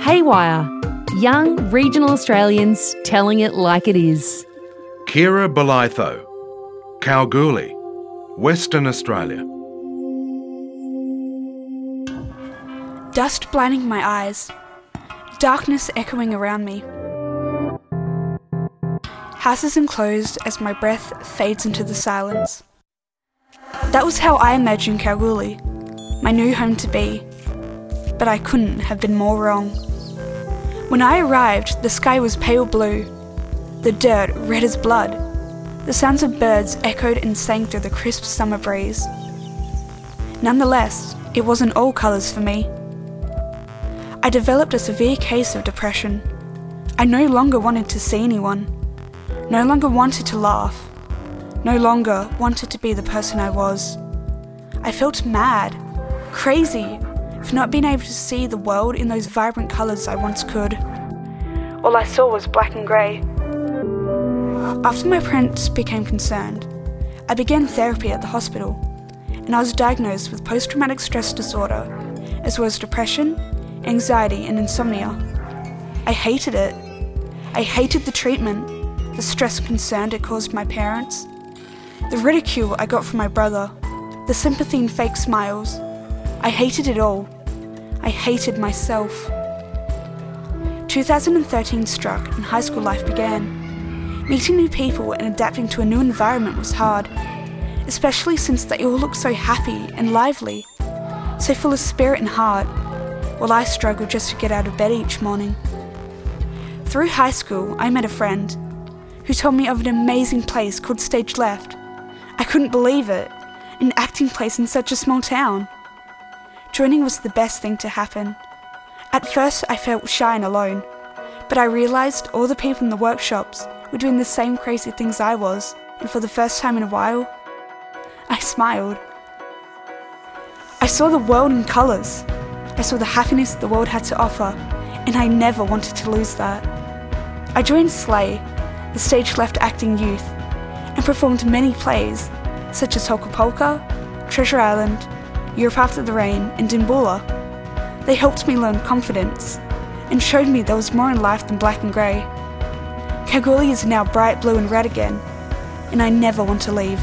Haywire. Young regional Australians telling it like it is. Kira Belytho, Kalgoorlie, Western Australia. Dust blinding my eyes, darkness echoing around me. Houses enclosed as my breath fades into the silence. That was how I imagined Kalgoorlie, my new home to be, but I couldn't have been more wrong. When I arrived, the sky was pale blue, the dirt red as blood. The sounds of birds echoed and sang through the crisp summer breeze. Nonetheless, it wasn't all colours for me. I developed a severe case of depression. I no longer wanted to see anyone, no longer wanted to laugh, no longer wanted to be the person I was. I felt mad, crazy, for not being able to see the world in those vibrant colours I once could. All I saw was black and grey. After my parents became concerned, I began therapy at the hospital, and I was diagnosed with post-traumatic stress disorder, as well as depression, anxiety and insomnia. I hated it. I hated the treatment, the stress and concern it caused my parents, the ridicule I got from my brother, the sympathy and fake smiles. I hated it all. I hated myself. 2013 struck and high school life began. Meeting new people and adapting to a new environment was hard, especially since they all looked so happy and lively, so full of spirit and heart, while I struggled just to get out of bed each morning. Through high school, I met a friend who told me of an amazing place called Stage Left. I couldn't believe it, an acting place in such a small town. Joining was the best thing to happen. At first I felt shy and alone, but I realised all the people in the workshops were doing the same crazy things I was, and for the first time in a while, I smiled. I saw the world in colours. I saw the happiness the world had to offer, and I never wanted to lose that. I joined SLAY, the Stage Left acting youth, and performed many plays, such as Holka Polka, Treasure Island, Europe After the Rain, and Dimbula. They helped me learn confidence and showed me there was more in life than black and grey. Kalgoorlie is now bright blue and red again, and I never want to leave.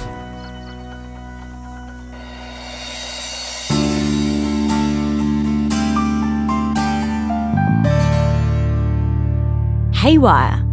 Haywire.